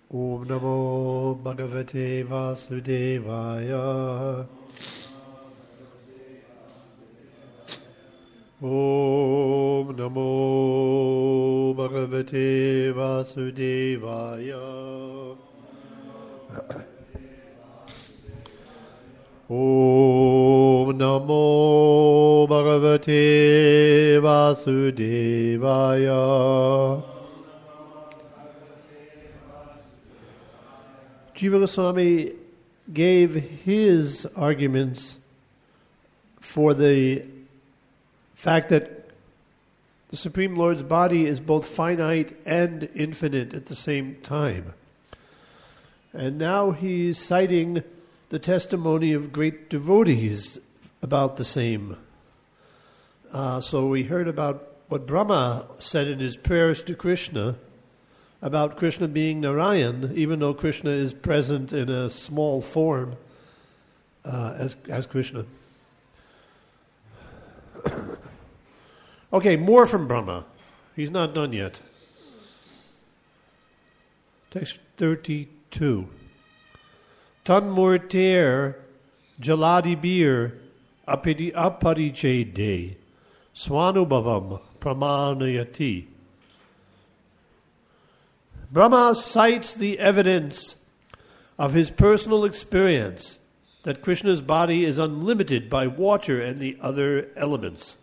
Om Namo Bhagavate Vasudevaya. Om Namo Bhagavate Vasudevaya. Om Namo Bhagavate Vasudevaya. Jiva Goswami gave his arguments for the fact that the Supreme Lord's body is both finite and infinite at the same time. And now he's citing the testimony of great devotees about the same. So we heard about what Brahma said in his prayers to Krishna about Krishna being Narayan, even though Krishna is present in a small form as Krishna. Okay, more from Brahma. He's not done yet. Text 32. Tanmurter jaladibir aparichede swanubhavam pramanayati. Brahma cites the evidence of his personal experience that Krishna's body is unlimited by water and the other elements.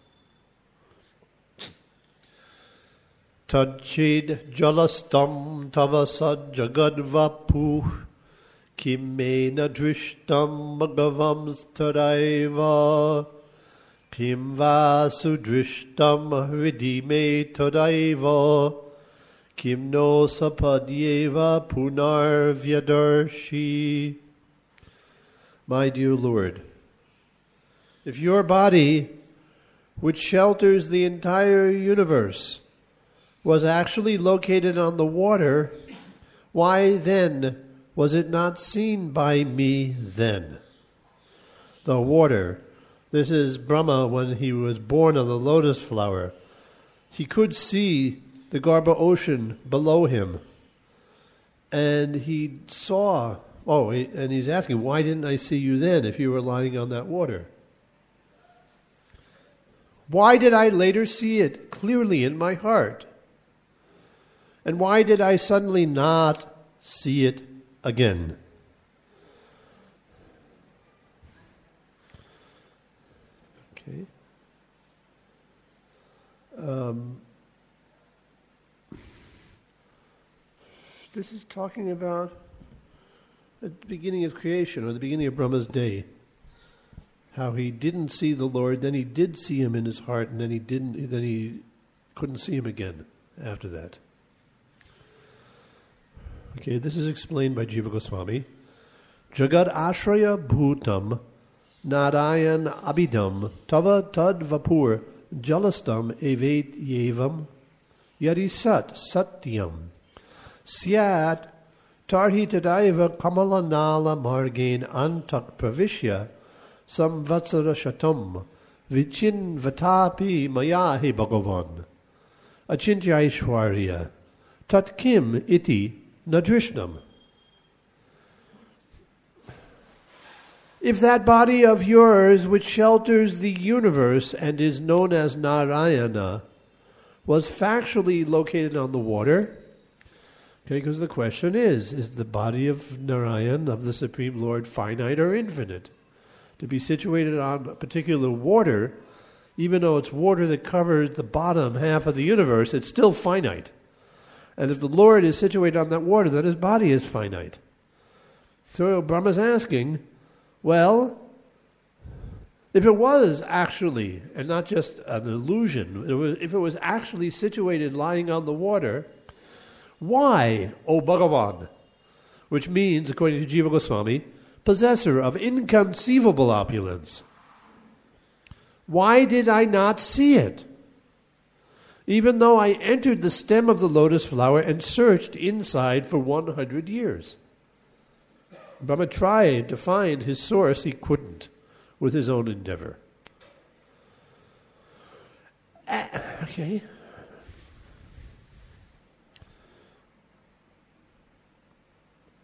Tadchid jalastam tavasad jagadvapuh kimmena drishtam bhagavam tadaiva kim vasudrishtam vidime tadaiva kim no sapadyeva punar vyadarshi. My dear Lord, if your body, which shelters the entire universe, was actually located on the water, why then was it not seen by me then? The water, this is Brahma when he was born on the lotus flower. He could see the Garbha ocean below him. And he saw, and he's asking, why didn't I see you then if you were lying on that water? Why did I later see it clearly in my heart? And why did I suddenly not see it again? Okay. This is talking about the beginning of creation, or the beginning of Brahma's day. How he didn't see the Lord, then he did see him in his heart, and then he couldn't see him again after that. Okay, this is explained by Jiva Goswami. Jagad ashraya bhutam narayan abidam tava tad vapur jalastam evet yevam yarisat satyam syat tarhi tadaiva kamalanala margain antak pravishya samvatsara shatam vichin vatapi mayahi bhagavan achintya aishwarya tatkim iti nadrishnam. If that body of yours which shelters the universe and is known as Narayana was factually located on the water, okay, because the question is the body of Narayan, of the Supreme Lord, finite or infinite? To be situated on a particular water, even though it's water that covers the bottom half of the universe, it's still finite. And if the Lord is situated on that water, then his body is finite. So Brahma's asking, well, if it was actually, and not just an illusion, if it was actually situated lying on the water, why, O Bhagavan, which means, according to Jiva Goswami, possessor of inconceivable opulence, why did I not see it? Even though I entered the stem of the lotus flower and searched inside for 100 years. Brahma tried to find his source, he couldn't, with his own endeavor. Okay.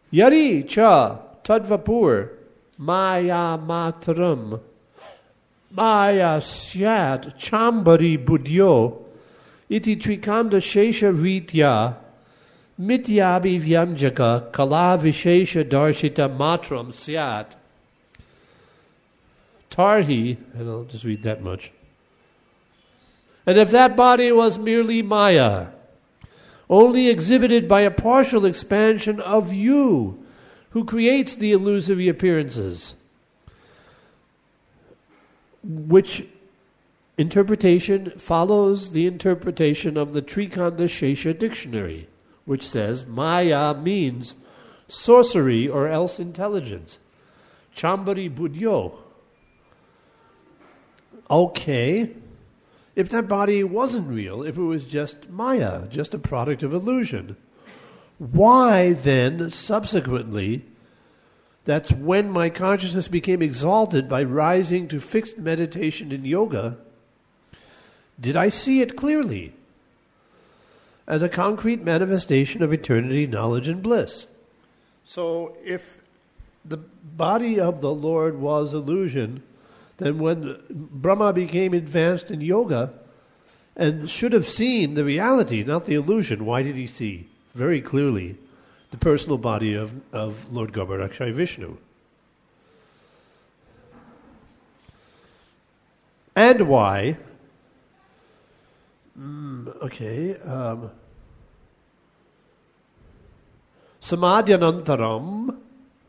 Yari cha tadvapur maya matram maya syat chambari budyo iti trikanda shesha ritya mityabi vyamjaka kala vishesha darshita matram syat tarhi, and I'll just read that much. And if that body was merely maya, only exhibited by a partial expansion of you, who creates the illusory appearances, which interpretation follows the interpretation of the Trikanda Shesha dictionary, which says Maya means sorcery or else intelligence. Chambari budyo. Okay. If that body wasn't real, if it was just Maya, just a product of illusion, why then, subsequently, that's when my consciousness became exalted by rising to fixed meditation in yoga, did I see it clearly as a concrete manifestation of eternity, knowledge, and bliss? So if the body of the Lord was illusion, then when Brahma became advanced in yoga and should have seen the reality, not the illusion, why did he see very clearly the personal body of Lord Garbhodakshai Vishnu? And why? Samadhyanantaram.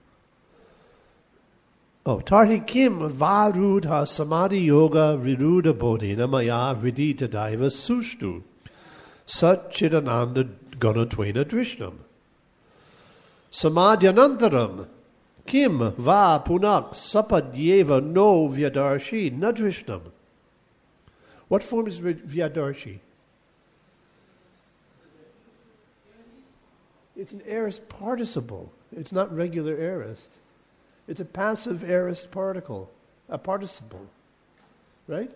Tarhi kim varudha samadhi yoga viruda bodhina maya vidita daiva sushtu satchidananda ganatvaina drishnam. Samadhyanantaram kim va punak sapadyeva no vyadarshi nadrishnam. What form is vyadarshi? It's an aorist participle. It's not regular aorist. It's a passive aorist particle, a participle, right?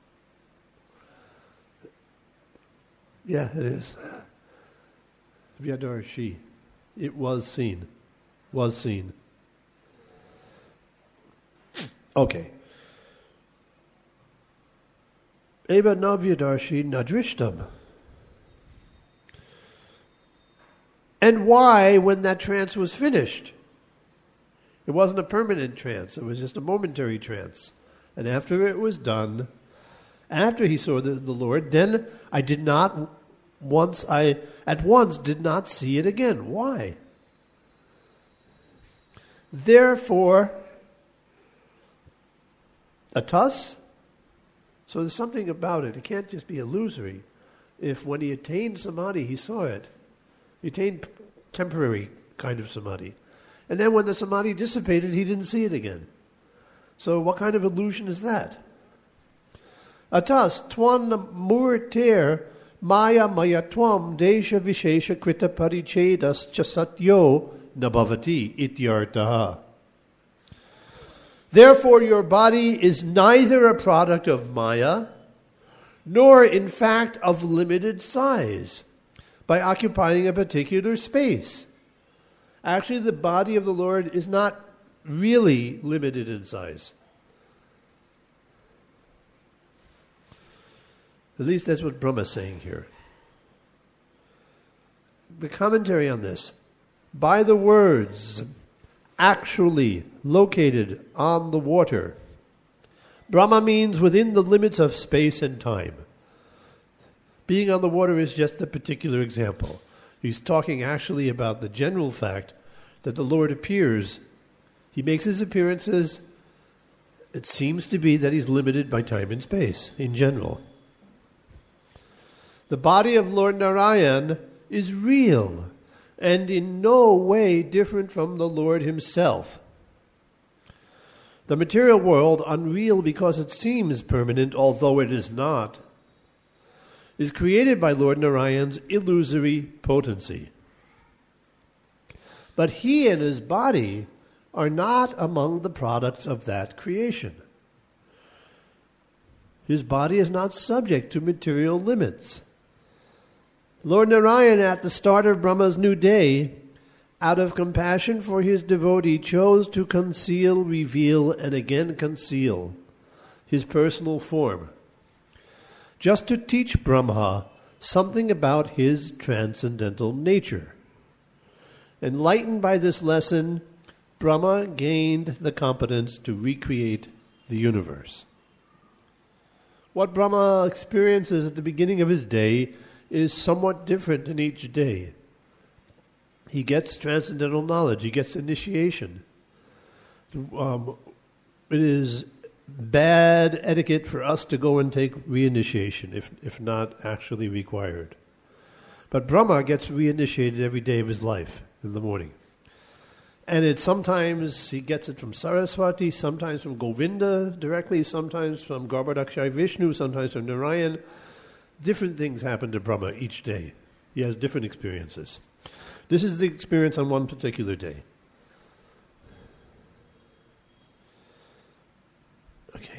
Yeah, it is. Vyadarshi. It was seen. Was seen. Okay. Eva navyadarshi nadrishtam. And why, when that trance was finished? It wasn't a permanent trance. It was just a momentary trance. And after it was done, after he saw the Lord, then I at once did not see it again. Why? Therefore, atas. So there's something about it. It can't just be illusory. If when he attained samadhi, he saw it. He attained temporary kind of samadhi. And then when the samadhi dissipated, he didn't see it again. So what kind of illusion is that? Atas twan murter maya mayatvam desha vishesha krita parichedas chasatyo nabhavati ityartaha. Therefore your body is neither a product of maya, nor in fact of limited size, by occupying a particular space. Actually, the body of the Lord is not really limited in size. At least that's what Brahma is saying here. The commentary on this. By the words, actually located on the water, Brahma means within the limits of space and time. Being on the water is just a particular example. He's talking actually about the general fact that the Lord appears. He makes his appearances. It seems to be that he's limited by time and space in general. The body of Lord Narayan is real and in no way different from the Lord himself. The material world, unreal because it seems permanent, although it is not, is created by Lord Narayan's illusory potency. But he and his body are not among the products of that creation. His body is not subject to material limits. Lord Narayan, at the start of Brahma's new day, out of compassion for his devotee, chose to conceal, reveal, and again conceal his personal form, just to teach Brahma something about his transcendental nature. Enlightened by this lesson, Brahma gained the competence to recreate the universe. What Brahma experiences at the beginning of his day is somewhat different in each day. He gets transcendental knowledge. He gets initiation. It is bad etiquette for us to go and take reinitiation, if not actually required. But Brahma gets reinitiated every day of his life in the morning. And sometimes he gets it from Saraswati, sometimes from Govinda directly, sometimes from Garbhodakshai Vishnu, sometimes from Narayan. Different things happen to Brahma each day. He has different experiences. This is the experience on one particular day. Okay.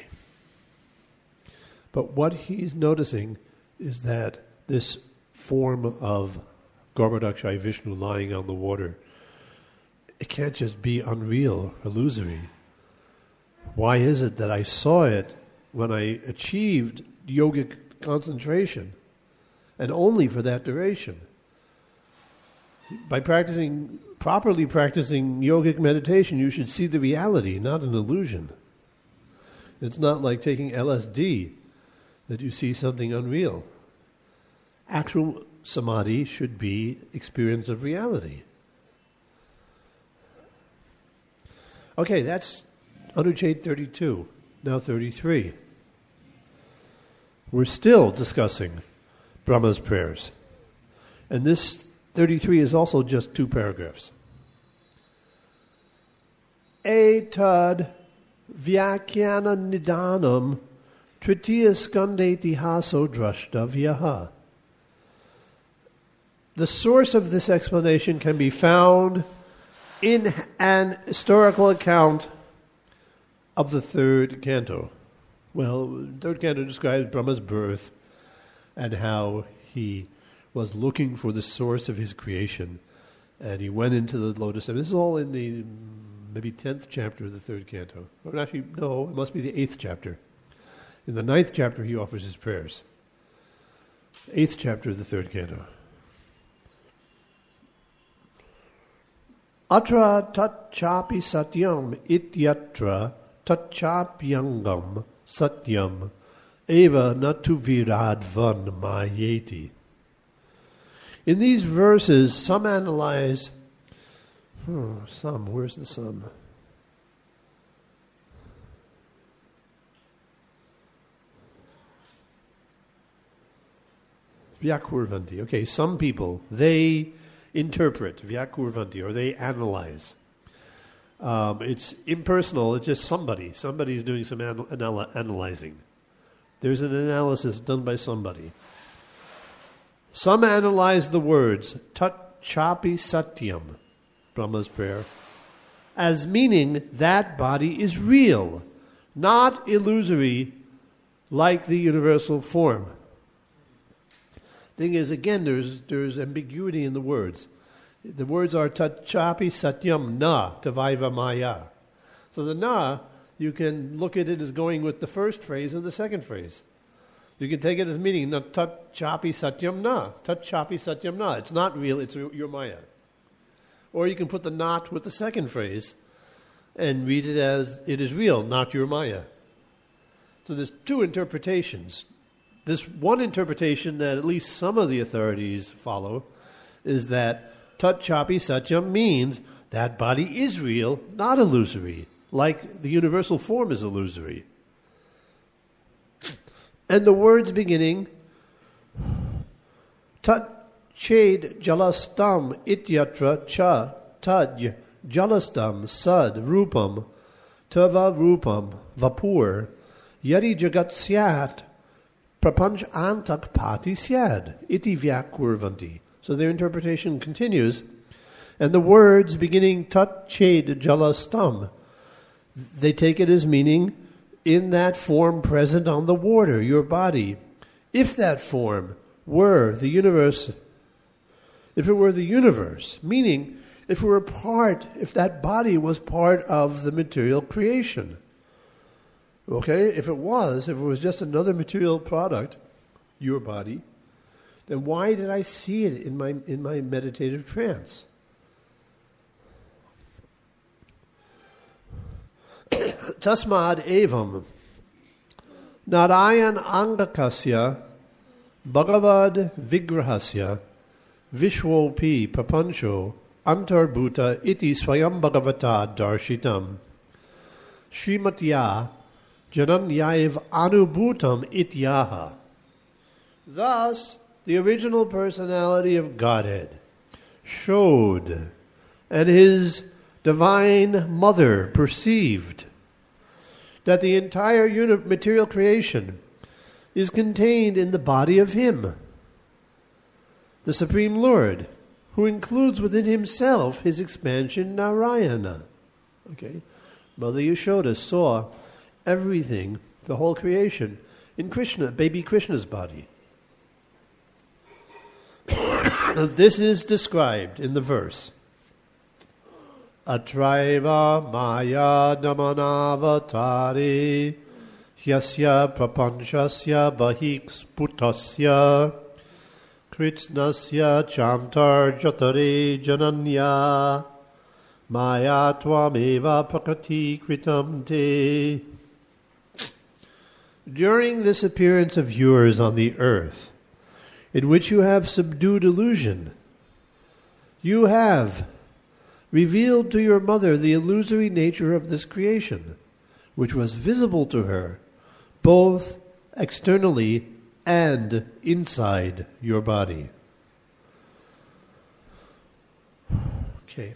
But what he's noticing is that this form of Garbhodakshai Vishnu lying on the water, it can't just be unreal, illusory. Why is it that I saw it when I achieved yogic concentration, and only for that duration? By properly practicing yogic meditation, you should see the reality, not an illusion. It's not like taking LSD that you see something unreal. Actual samadhi should be experience of reality. Okay, that's Anucheta 32, now 33. We're still discussing Brahma's prayers. And this 33 is also just 2 paragraphs. Etad vyakyana nidanam tritiya skande tihaso drashtavyaha. The source of this explanation can be found in an historical account of the 3rd canto. Well, the 3rd canto describes Brahma's birth and how he was looking for the source of his creation, and he went into the lotus. This is all in the maybe 10th chapter of the 3rd canto. Or actually, no, it must be the 8th chapter. In the 9th chapter, he offers his prayers. 8th chapter of the 3rd canto. Atra tat chapi satyam ityatra tat chapyangam satyam eva natu viradvan mayeti. In these verses, some analyze, where's the some? Vyakurvanti. Okay, some people, they interpret, vyakurvanti, or they analyze. It's impersonal, it's just somebody's doing some analyzing. There's an analysis done by somebody. Some analyze the words, tat chapi satyam, Brahma's prayer, as meaning that body is real, not illusory like the universal form. Thing is, again, there's ambiguity in the words. The words are tat chapi satyam na tavaiva maya. So the na, you can look at it as going with the first phrase or the second phrase. You can take it as meaning tat chapi satyam na. Tat chapi satyam na. It's not real, it's your maya. Or you can put the not with the second phrase and read it as it is real, not your maya. So there's 2 interpretations. This one interpretation that at least some of the authorities follow is that tat chapi satyam means that body is real, not illusory, like the universal form is illusory. And the words beginning, tat chad jalastam ityatra cha taj jalastam sad rupam tava rupam vapur yadi jagat syat prapanch antak pati syad iti vyakurvanti. So their interpretation continues, and the words beginning tat chad jalastam, they take it as meaning in that form present on the water, your body. If that form were the universe, meaning if that body was part of the material creation. Okay? If it was just another material product, your body, then why did I see it in my meditative trance? Tasmad evam Narayan Angakasya Bhagavad Vigrahasya Vishwopi Prapancho Antarbhuta iti Swayam Bhagavata Darshitam Srimatya Jananyayev Anubhutam Ityaha. Thus, the original personality of Godhead showed, and his divine mother perceived, that the entire material creation is contained in the body of Him, the Supreme Lord, who includes within Himself His expansion Narayana. Okay, Mother Yashoda saw everything, the whole creation, in Krishna, baby Krishna's body. This is described in the verse. Atraiva maya namanavatari yasya prapanchasya bahik kritsnasya chantar jatare jananya maya tvameva prakati kritam te. During this appearance of yours on the earth, in which you have subdued illusion, you have revealed to your mother the illusory nature of this creation, which was visible to her, both externally and inside your body. Okay.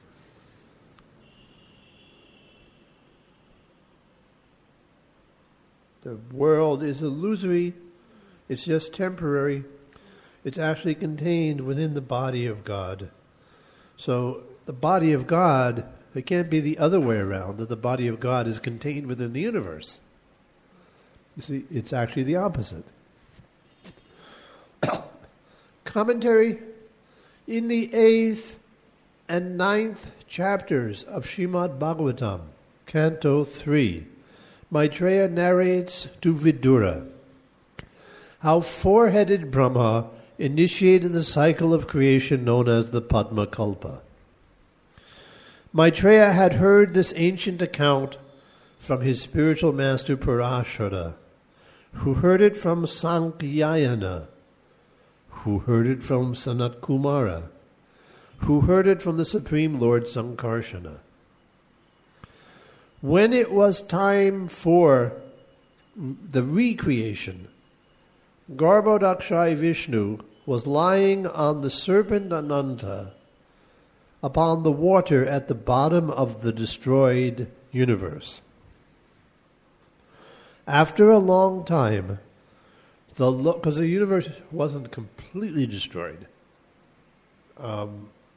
The world is illusory. It's just temporary. It's actually contained within the body of God. So the body of God, it can't be the other way around, that the body of God is contained within the universe. You see, it's actually the opposite. Commentary. In the 8th and 9th chapters of Srimad Bhagavatam, Canto 3, Maitreya narrates to Vidura how four-headed Brahma initiated the cycle of creation known as the Padma Kalpa. Maitreya had heard this ancient account from his spiritual master Parashara, who heard it from Sankyayana, who heard it from Sanat Kumara, who heard it from the Supreme Lord Sankarsana. When it was time for the recreation, Garbhodakshai Vishnu was lying on the serpent Ananta upon the water at the bottom of the destroyed universe. After a long time, because the universe wasn't completely destroyed, there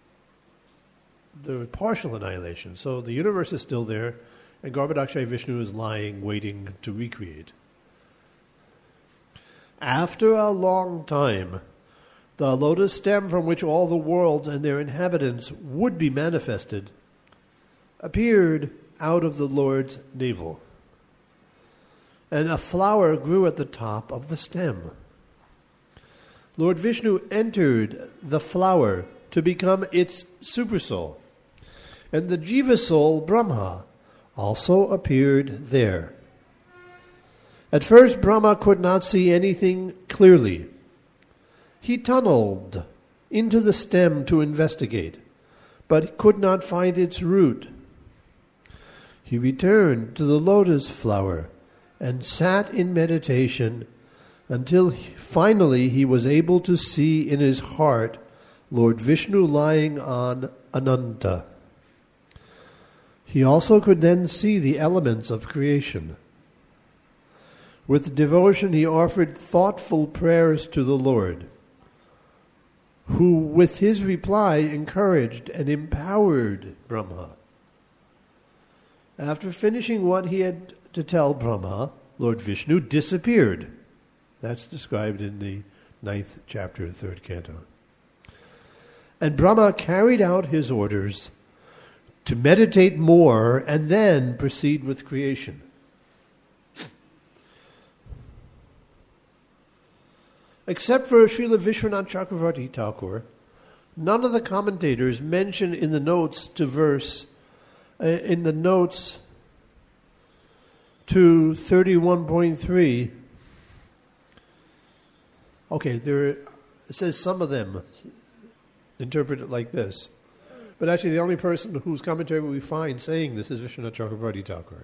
was partial annihilation. So the universe is still there, and Garbhodakshai Vishnu is lying, waiting to recreate. After a long time, the lotus stem from which all the worlds and their inhabitants would be manifested appeared out of the Lord's navel, and a flower grew at the top of the stem. Lord Vishnu entered the flower to become its supersoul, and the Jiva soul, Brahma, also appeared there. At first, Brahma could not see anything clearly. He tunneled into the stem to investigate, but could not find its root. He returned to the lotus flower and sat in meditation until finally he was able to see in his heart Lord Vishnu lying on Ananta. He also could then see the elements of creation. With devotion, he offered thoughtful prayers to the Lord, who, with his reply, encouraged and empowered Brahma. After finishing what he had to tell Brahma, Lord Vishnu disappeared. That's described in the 9th chapter, 3rd canto. And Brahma carried out his orders to meditate more and then proceed with creation. Except for Srila Vishwanath Chakravarti Thakur, none of the commentators mention in the notes to in the notes to 31.3. Okay, it says some of them interpret it like this. But actually the only person whose commentary we find saying this is Vishwanath Chakravarti Thakur.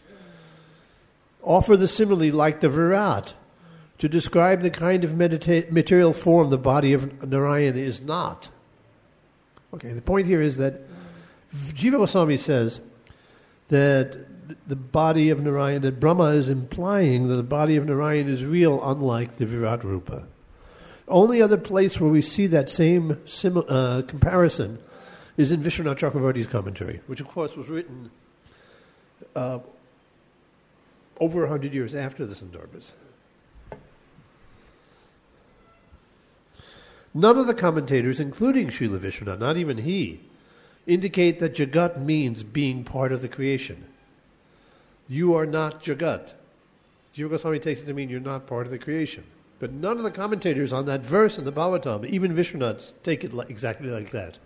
Offer the simile like the Virat to describe the kind of material form the body of Narayana is not. Okay, the point here is that Jiva Goswami says that the body of Narayana, that Brahma is implying that the body of Narayana is real, unlike the Virat Rupa. Only other place where we see that same comparison is in Vishwanath Chakravarti's commentary, which of course was written over 100 years after the Sandarbhas. None of the commentators, including Srila Vishwanath, not even he, indicate that Jagat means being part of the creation. You are not Jagat. Jiva Goswami takes it to mean you're not part of the creation. But none of the commentators on that verse in the Bhagavatam, even Vishwanath, take it exactly like that.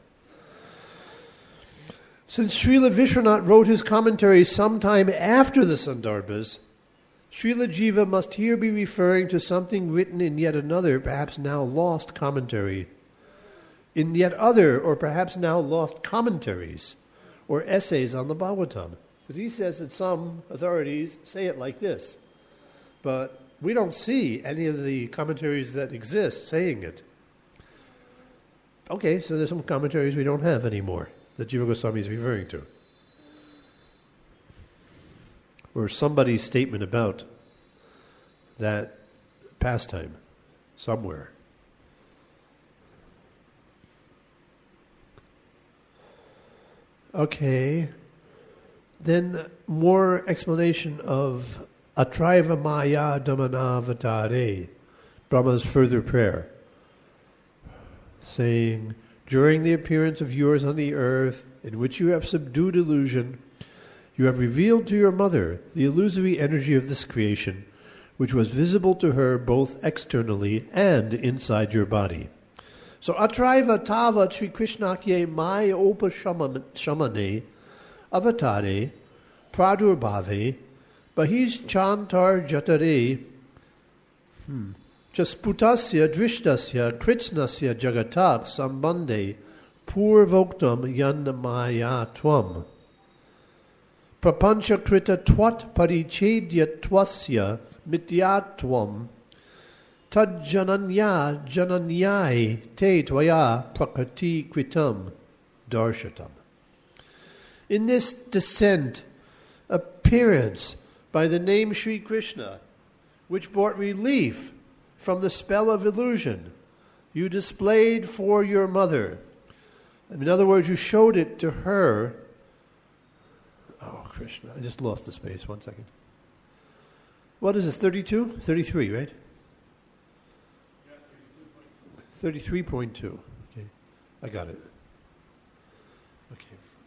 Since Srila Vishwanath wrote his commentary sometime after the Sandarbhas, Srila Jiva must here be referring to something written in yet another, perhaps now lost commentary, in yet other, or perhaps now lost commentaries, or essays on the Bhagavatam. Because he says that some authorities say it like this, but we don't see any of the commentaries that exist saying it. Okay, so there's some commentaries we don't have anymore that Jiva Goswami is referring to. Or somebody's statement about that pastime somewhere. Okay. Then more explanation of Atraiva Maya Damanavatare, Brahma's further prayer, saying, during the appearance of yours on the earth, in which you have subdued illusion, you have revealed to your mother the illusory energy of this creation, which was visible to her both externally and inside your body. So, Atraiva Tava Sri Krishnakye Maya Upashamane Avatare Pradurbhave Bahish Chantar Jatare Jasputasya Drishtasya Kritsnasya Jagatat Sambande Purvoktam Yanamaya Tvam Prapancha Krita Twat Parichedya Twasya Mityatvam Tadjananya Jananyai Te Tvaya Prakriti Kritam Darshatam. In this descent, appearance by the name Sri Krishna, which brought relief from the spell of illusion, you displayed for your mother. In other words, you showed it to her. Oh, Krishna, I just lost the space. 1 second. What is this, 32? 33, right? 33.2. Okay, I got it. Okay.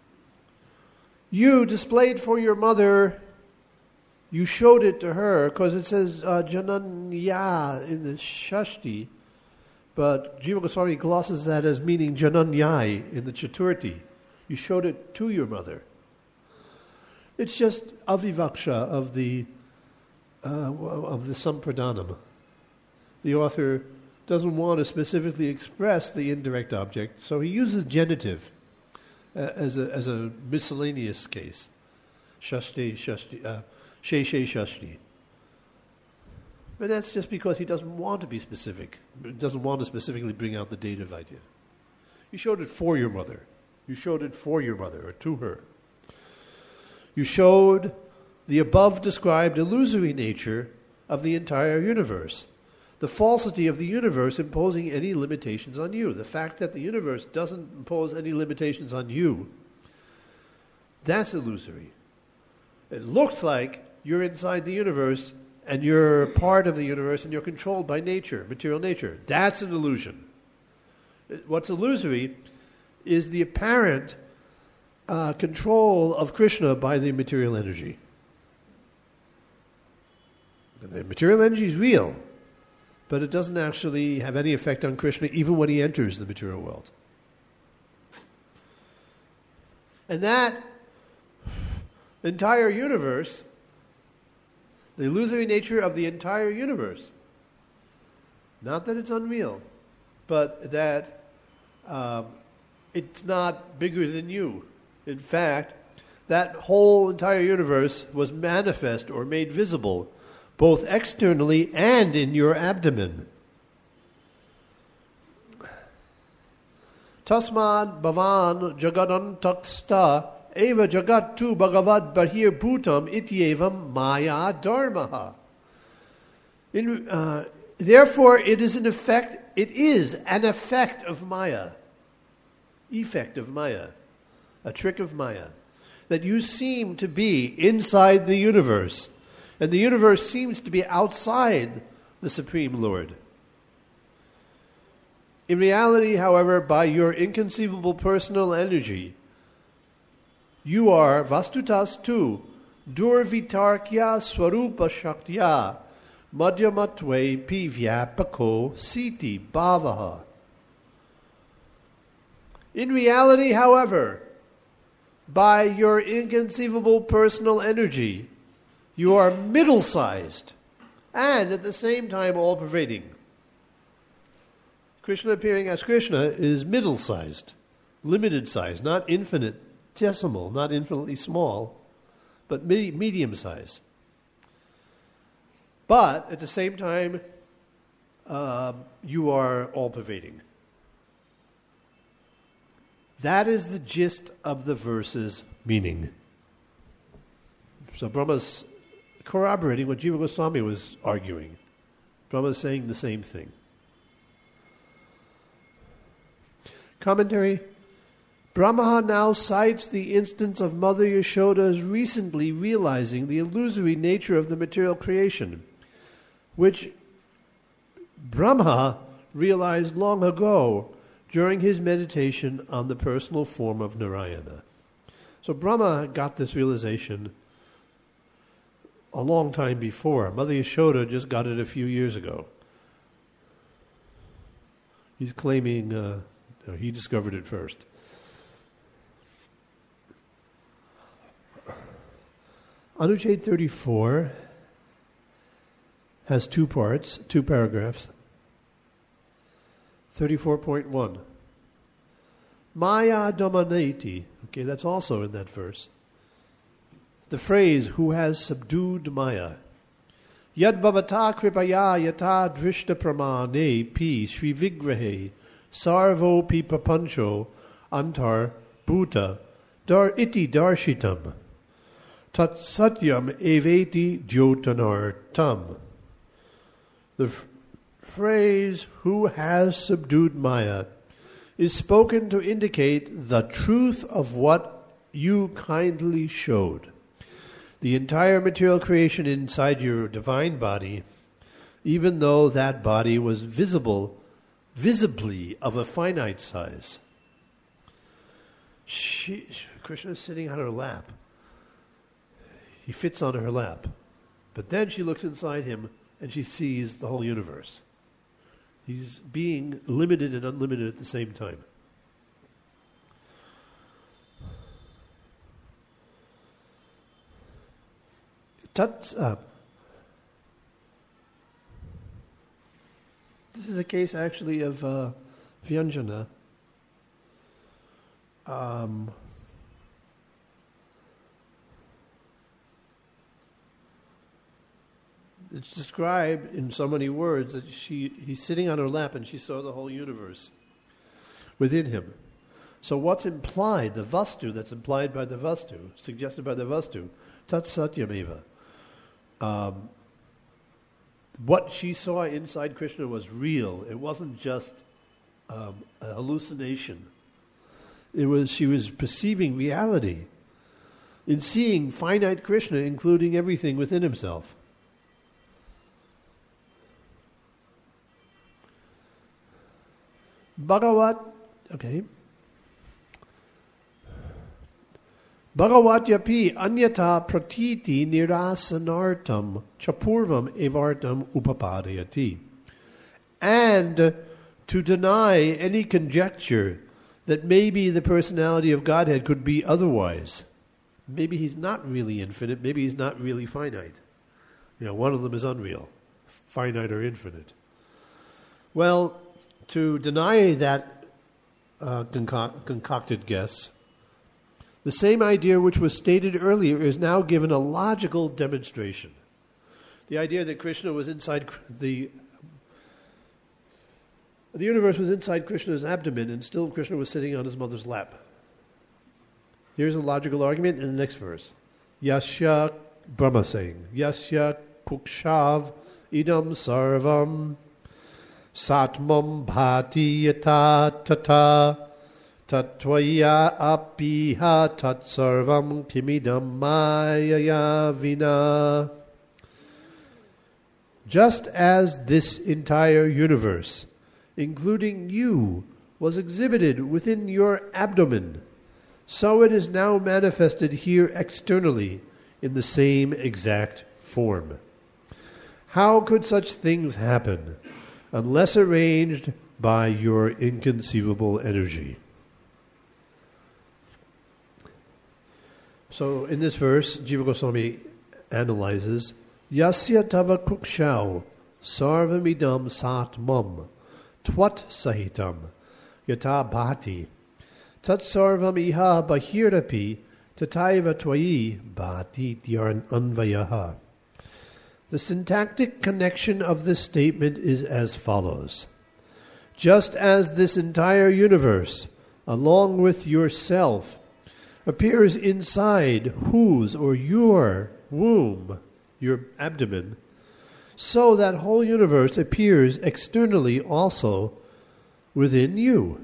You displayed for your mother, you showed it to her, because it says Jananya in the Shashti, but Jiva Goswami glosses that as meaning Jananyai in the Chaturthi. You showed it to your mother. It's just avivaksha of the sampradhanam. The author doesn't want to specifically express the indirect object, so he uses genitive as a miscellaneous case. Shashti, sheshhe, shashti. But that's just because he doesn't want to be specific. He doesn't want to specifically bring out the dative idea. You showed it for your mother. You showed it for your mother, or to her. You showed the above described illusory nature of the entire universe. The falsity of the universe imposing any limitations on you. The fact that the universe doesn't impose any limitations on you, that's illusory. It looks like you're inside the universe and you're part of the universe and you're controlled by nature, material nature. That's an illusion. What's illusory is the apparent control of Krishna by the material energy. The material energy is real, but it doesn't actually have any effect on Krishna even when he enters the material world. And that entire universe, the illusory nature of the entire universe, not that it's unreal, but that it's not bigger than you. In fact, that whole entire universe was manifest or made visible both externally and in your abdomen. Tasmad bhavan jagadantaksta eva jagattu bhagavad bahir bhutam ityevam maya dharmaha. Therefore, it is an effect of Maya, effect of Maya, a trick of Maya, that you seem to be inside the universe, and the universe seems to be outside the Supreme Lord. In reality, however, by your inconceivable personal energy, you are vastutas durvitarkya swarupa shaktya madhyamatve pivyapako siti bhavaha. In reality, however, by your inconceivable personal energy, you are middle-sized and at the same time all-pervading. Krishna appearing as Krishna is middle-sized, limited size, not infinitesimal, not infinitely small, but medium-sized. But at the same time, you are all-pervading. That is the gist of the verse's meaning. So Brahma's corroborating what Jiva Goswami was arguing. Brahma's saying the same thing. Commentary. Brahma now cites the instance of Mother Yashoda's recently realizing the illusory nature of the material creation, which Brahma realized long ago during his meditation on the personal form of Narayana. So Brahma got this realization a long time before. Mother Yashoda just got it a few years ago. He's claiming he discovered it first. Anucheta 34 has two parts, two paragraphs. 34.1. Maya domanati. Okay, that's also in that verse. The phrase, who has subdued Maya. Yad bhavata kripaya yata drishta pramane pi shri vigrahe sarvo pi papancho antar bhuta dar iti darshitam tat satyam eveti jyotanartam. The phrase, who has subdued Maya, is spoken to indicate the truth of what you kindly showed. The entire material creation inside your divine body, even though that body was visibly of a finite size. Krishna is sitting on her lap. He fits on her lap. But then she looks inside him and she sees the whole universe. He's being limited and unlimited at the same time. This is a case actually of Vyanjana. It's described in so many words that he's sitting on her lap and she saw the whole universe within him. So what's implied, the vastu that's implied by the vastu, suggested by the vastu, tat satyameva. What she saw inside Krishna was real. It wasn't just a hallucination. She was perceiving reality in seeing finite Krishna, including everything within himself. Bhagavatyapi anyata pratiti nirasanartam chapurvam evartam upapadayati. And to deny any conjecture that maybe the personality of Godhead could be otherwise. Maybe he's not really infinite, maybe he's not really finite. One of them is unreal, finite or infinite. Well, to deny that concocted guess, the same idea which was stated earlier is now given a logical demonstration. The idea that Krishna was inside the universe was inside Krishna's abdomen, and still Krishna was sitting on his mother's lap. Here's a logical argument in the next verse. Yasya, Brahma saying, Yasya kukshav idam sarvam satmam bhati yata tata tatvaya apiha tat sarvam kimidam mayaya vina. Just as this entire universe, including you, was exhibited within your abdomen, so it is now manifested here externally in the same exact form. How could such things happen unless arranged by your inconceivable energy? So in this verse, Jiva Goswami analyzes, Yasya tava kukshau sarvamidam satmam twat sahitam yata bhati tat sarvam iha bahirapi tataiva tvayi bhati dhyarn anvayaha. The syntactic connection of this statement is as follows. Just as this entire universe, along with yourself, appears inside whose or your womb, your abdomen, so that whole universe appears externally also within you.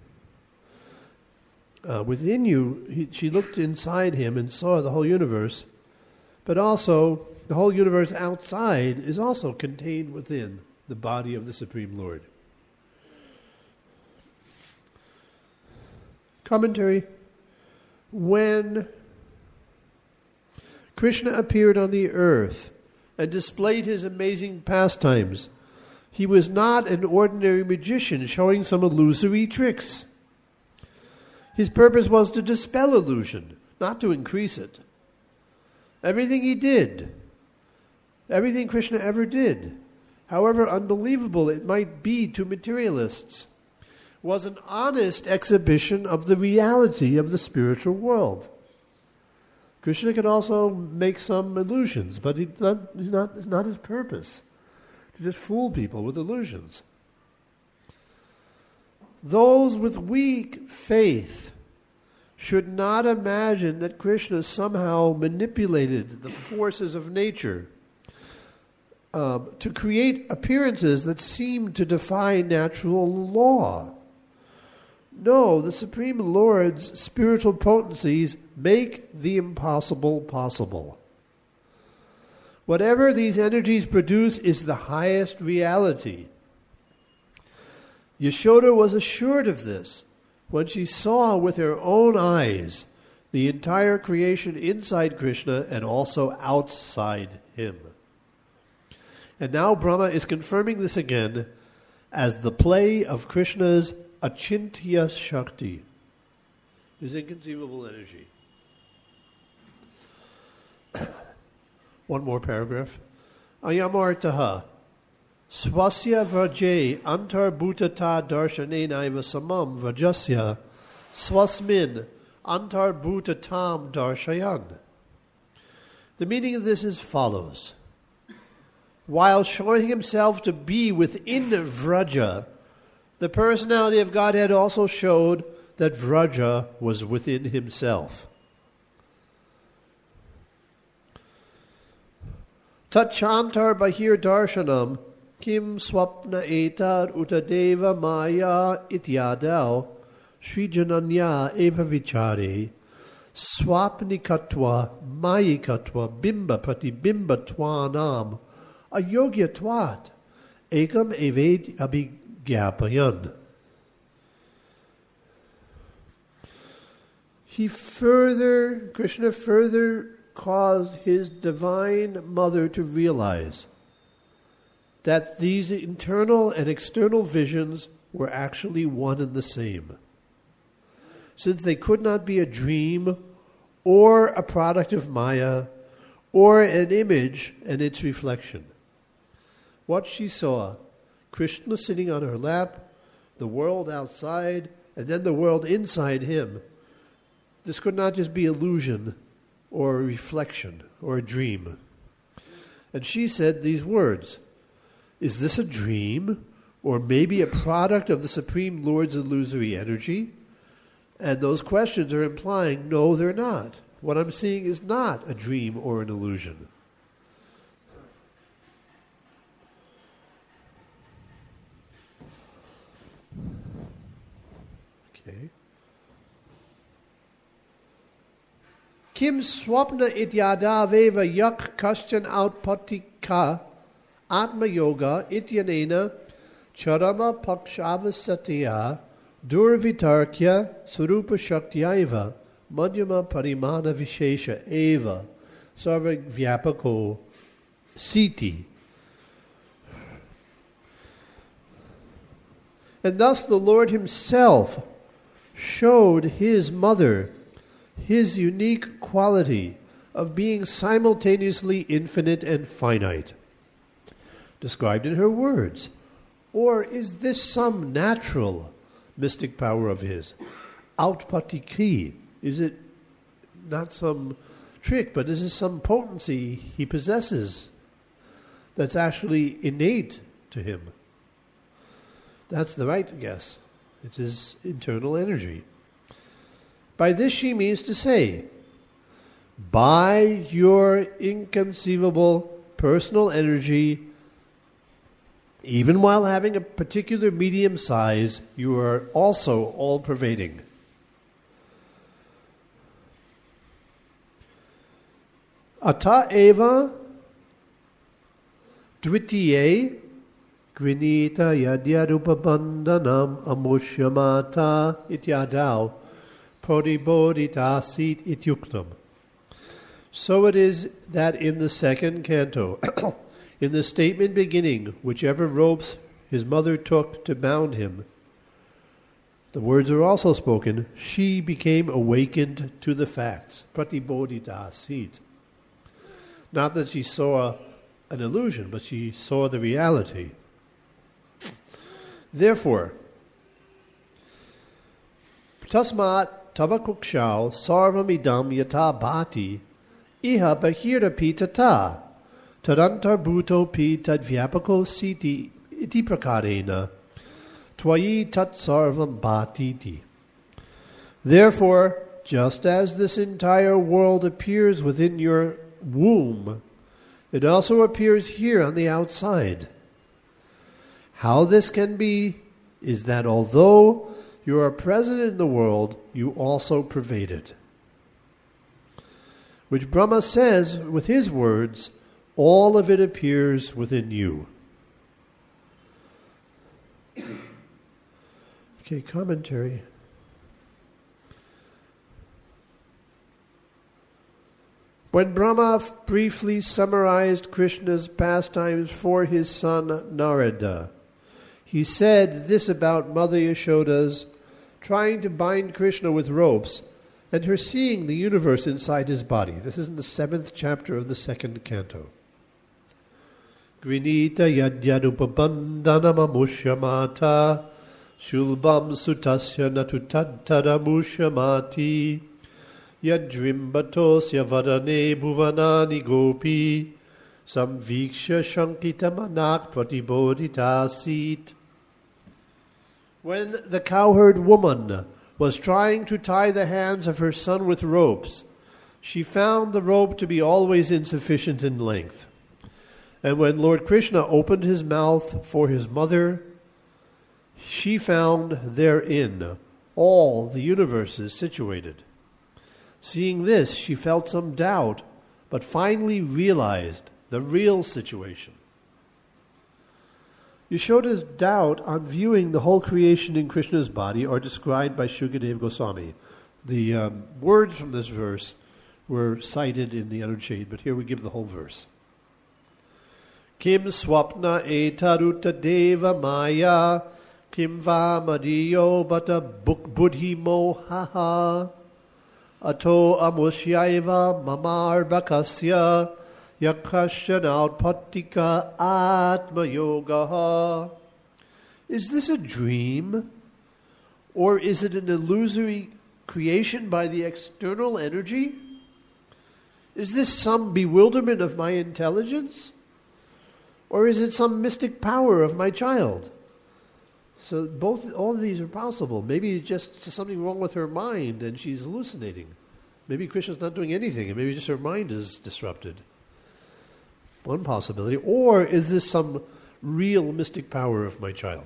Within you, she looked inside him and saw the whole universe, but also the whole universe outside is also contained within the body of the Supreme Lord. Commentary. When Krishna appeared on the earth and displayed his amazing pastimes, he was not an ordinary magician showing some illusory tricks. His purpose was to dispel illusion, not to increase it. Everything he did, everything Krishna ever did, however unbelievable it might be to materialists, was an honest exhibition of the reality of the spiritual world. Krishna could also make some illusions, but it's not his purpose to just fool people with illusions. Those with weak faith should not imagine that Krishna somehow manipulated the forces of nature to create appearances that seem to defy natural law. No, the Supreme Lord's spiritual potencies make the impossible possible. Whatever these energies produce is the highest reality. Yashoda was assured of this when she saw with her own eyes the entire creation inside Krishna and also outside him. And now Brahma is confirming this again as the play of Krishna's Achintya Shakti, his inconceivable energy. One more paragraph. Ayamartaha swasya vraje antarbhutata darshanenaiva samam vrajasya swasmin antarbhutatam darshayan. The meaning of this is follows. While showing himself to be within Vraja, the personality of Godhead also showed that Vraja was within himself. Tachantar bahir darshanam kim swapna etar utadeva maya ityadau srijananya eva vichare swapnikatva mayikatva bimba pratibimba twanam ayogya twat ekam eved abhigyapayan. Krishna further caused his divine mother to realize that these internal and external visions were actually one and the same. Since they could not be a dream or a product of Maya or an image and its reflection. What she saw, Krishna sitting on her lap, the world outside, and then the world inside him, this could not just be illusion or a reflection or a dream. And she said these words, "Is this a dream or maybe a product of the Supreme Lord's illusory energy?" And those questions are implying, no, they're not. What I'm seeing is not a dream or an illusion. Okay. Kim swapna ityadaveva yak kashchan outpatika atma yoga ityanena charama pakshavasatyaya durvitarkya surupa shaktiyaiva madhyama parimana vishesha eva sarva vyapako siti. And thus the Lord himself showed his mother his unique quality of being simultaneously infinite and finite, described in her words. Or is this some natural mystic power of his? Outpatikri. Is it not some trick, but is it some potency he possesses that's actually innate to him? That's the right guess. It's his internal energy. By this she means to say, by your inconceivable personal energy, even while having a particular medium size, you are also all-pervading. Ata eva dvitiye grinita yadyarupabandhanam amushyamata ityadau prodibodhitasit ityuktam. So it is that in the second canto, in the statement beginning, whichever ropes his mother took to bound him, the words are also spoken, she became awakened to the facts. Pratibodhitasit. Not that she saw an illusion, but she saw the reality. Therefore, tasmat tavakukshau sarvamidam yata bhati iha bahirapi tata tadantar bhuto pi tadvyapako siti iti prakarena twayi tat sarvam bhatiti. Therefore, just as this entire world appears within your womb, it also appears here on the outside. How this can be is that although you are present in the world, you also pervade it. Which Brahma says with his words, all of it appears within you. Okay, commentary. When Brahma briefly summarized Krishna's pastimes for his son Narada, he said this about Mother Yashoda's trying to bind Krishna with ropes and her seeing the universe inside his body. This is in the 7th chapter of the 2nd canto. Grinita yadyarupabandhanamamushyamata shulbam sutasya natutadtadamushyamati yadrimbatosya vadane bhuvanani gopi samviksha shankitamanak pratibodhitasit. When the cowherd woman was trying to tie the hands of her son with ropes, she found the rope to be always insufficient in length. And when Lord Krishna opened his mouth for his mother, she found therein all the universes situated. Seeing this, she felt some doubt, but finally realized the real situation. Yashoda's doubt on viewing the whole creation in Krishna's body are described by Shukadeva Goswami. The words from this verse were cited in the Anucheta, but here we give the whole verse. Kim swapna etaruta deva maya, kim va madiyo bata buddhi mohaha, ato amusyaiva mamar bakasya, yakashanautpatika atma yogaha. Is this a dream, or is it an illusory creation by the external energy? Is this some bewilderment of my intelligence? Or is it some mystic power of my child? So all of these are possible. Maybe just something wrong with her mind and she's hallucinating. Maybe Krishna's not doing anything and maybe just her mind is disrupted. One possibility. Or is this some real mystic power of my child?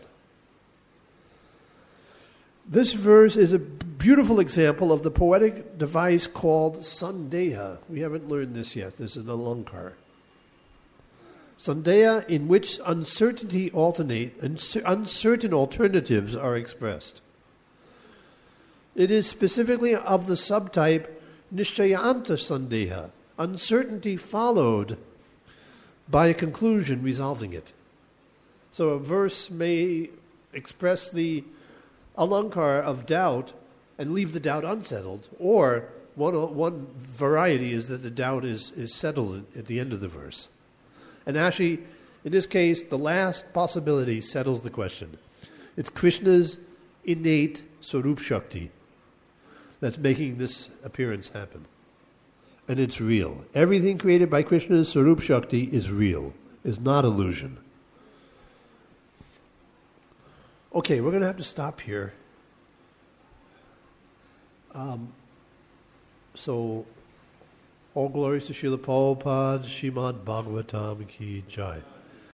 This verse is a beautiful example of the poetic device called Sandeha. We haven't learned this yet. This is an alankar. Sandeha, in which uncertain alternatives are expressed. It is specifically of the subtype Nishchayanta Sandeha, uncertainty followed by a conclusion resolving it. So a verse may express the alankar of doubt and leave the doubt unsettled, or one variety is that the doubt is settled at the end of the verse. And actually, in this case, the last possibility settles the question. It's Krishna's innate Swarup Shakti that's making this appearance happen. And it's real. Everything created by Krishna's Swarup Shakti is real, is not illusion. Okay, we're going to have to stop here. So, all glories to Srila Prabhupada, Srimad Bhagavatam Ki Jai.